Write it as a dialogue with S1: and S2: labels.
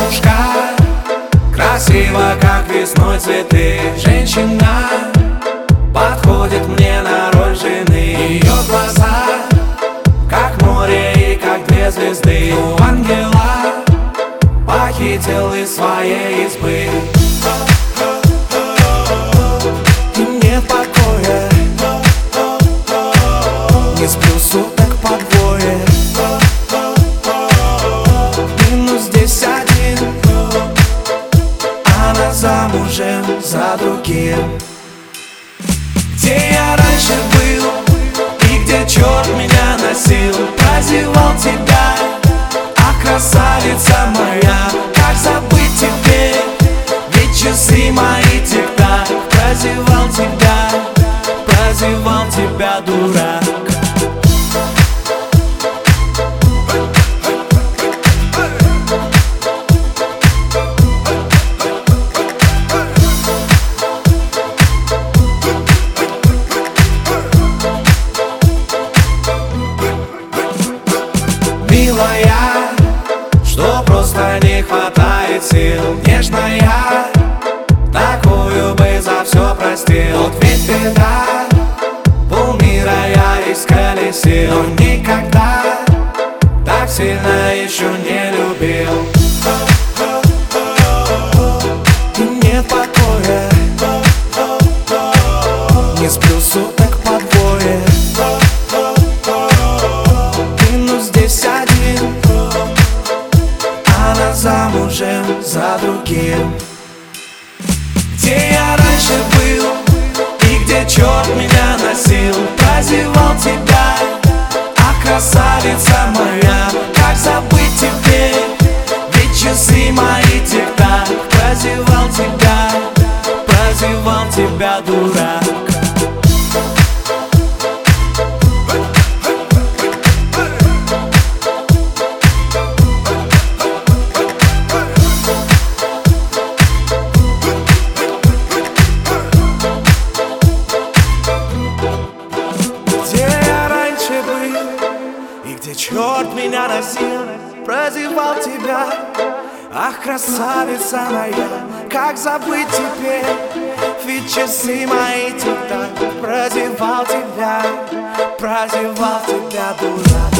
S1: девушка, красиво, как весной цветы. Женщина подходит мне на роль жены. Ее глаза, как море и как две звезды. У ангела похитил из своей избы. И нет покоя, не сплю суток по двое. Минус здесь один, она замужем за другим. Где я раньше был и где черт меня носил, прозевал тебя, ах, красавица моя. Как забыть теперь, ведь часы мои тик-так. Прозевал тебя, дурак. Милая, что просто не хватает сил. Нежная, такую бы за все простил. Вот ведь беда, полмира я исколесил, но никогда так сильно еще не любил. И нет покоя, не сплю суток по двое. Минус здесь один, она замужем за другим. Где я раньше был и где черт меня носил, прозевал тебя, ах, красавица моя. Как забыть теперь, ведь часы мои тик-так. Прозевал тебя, дурак. И где черт меня носил, прозевал тебя, ах, красавица моя. Как забыть теперь, ведь часы мои тик-так. Прозевал тебя, дурак.